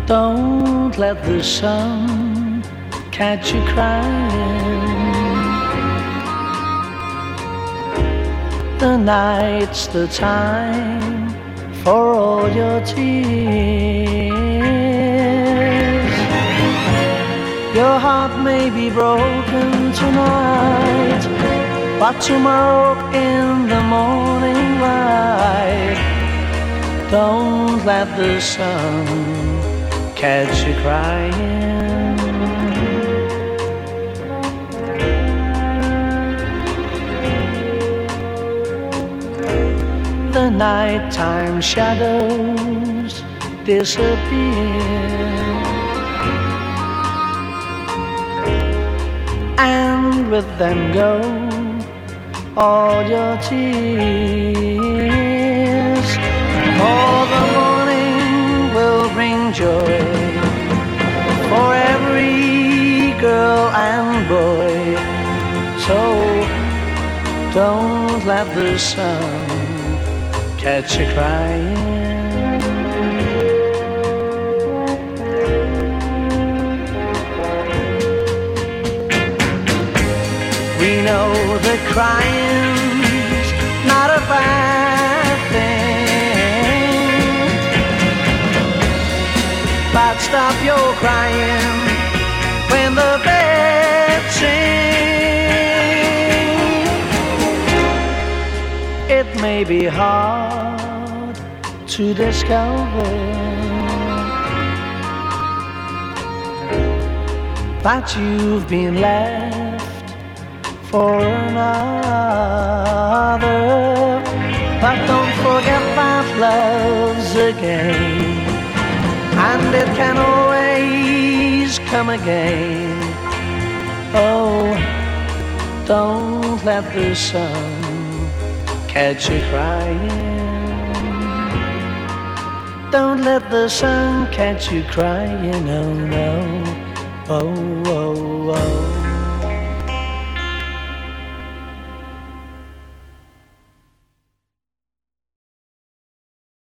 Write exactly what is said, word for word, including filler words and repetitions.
Don't let the sun catch you crying. The night's the time for all your tears. Your heart may be broken tonight, but tomorrow in the morning light, don't let the sun catch you crying. The nighttime shadows disappear, and with them go all your tears. For the morning will bring joy for every girl and boy. So don't let the sun catch you crying. We know that crying's not a bad thing, but stop your crying when the birds sing. It may be hard to discover, but you've been left for another. But don't forget that love's a game, and it can always come again. Oh, don't let the sun catch you crying. Don't let the sun catch you crying, oh no, oh, oh.